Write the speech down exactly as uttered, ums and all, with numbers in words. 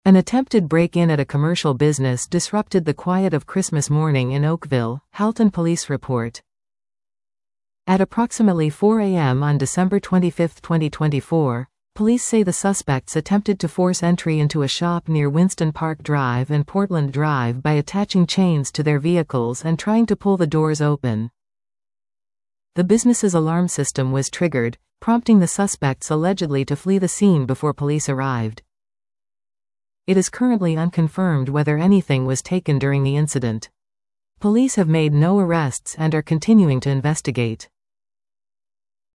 An attempted break-in at a commercial business disrupted the quiet of Christmas morning in Oakville, Halton police report. At approximately four a m on December twenty-fifth, twenty twenty-four, police say the suspects attempted to force entry into a shop near Winston Park Drive and Portland Drive by attaching chains to their vehicles and trying to pull the doors open. The business's alarm system was triggered, prompting the suspects allegedly to flee the scene before police arrived. It is currently unconfirmed whether anything was taken during the incident. Police have made no arrests and are continuing to investigate.